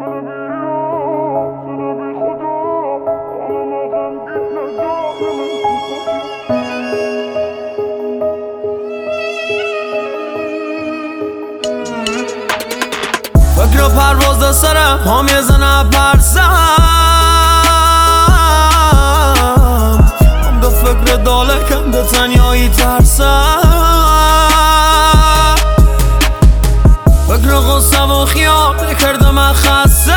فکر پرواز سرم هم یه زنه پرسم، هم به فکر دالکم به تنیایی ترسم. فکر غصه و خیال کردم من خستم،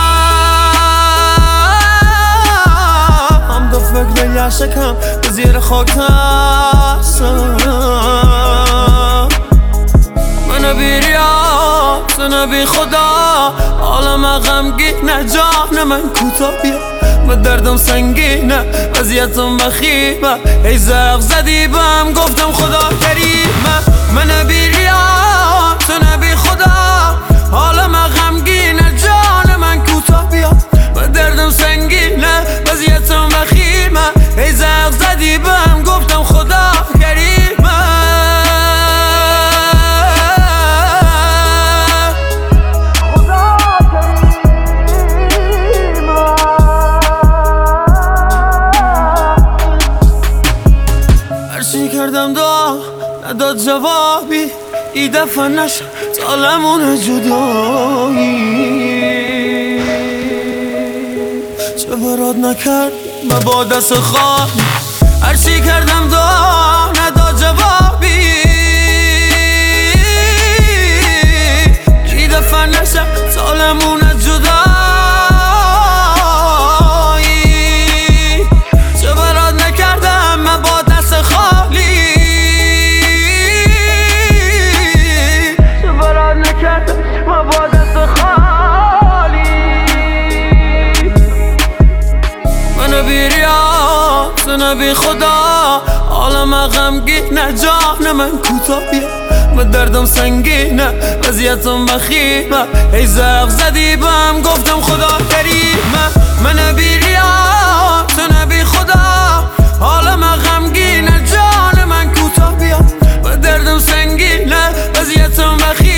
هم به فکر یشکم به زیر خاک ترسم. من بیریاد من بی خدا عالم غمگینه، جان من کوتاه بیا و دردم سنگینه، وضعیتم بخیمه، ای زغ زدی بهم گفتم خدا کریمه. من بیریاد من بی خدا عالم غمگینه، جان من کوتاه بیا و دردم سنگینه، وضعیتم بخیمه، ای زغ زدی بهم گفتم خدا کریمه. کردم دعا نداد جوابی، ای دفعه نشد طالمون جدایی، چه برات نکرد من با دست خواهی. هرچی کردم دعا نداد جوابی، ای دفعه نشد طالمون جدایی، چه برات نکردم من با دست خالی، من بی خدا عالم غمگینه، جان من کوتاه بیا و دردم سنگینه، وضعیتم بخیمه، ای زغ زدی بهم گفتم خدا کریمه. من بیریاد من بی خدا عالم غمگینه، جان من کوتاه بیا و دردم سنگینه، وضعیتم بخیمه.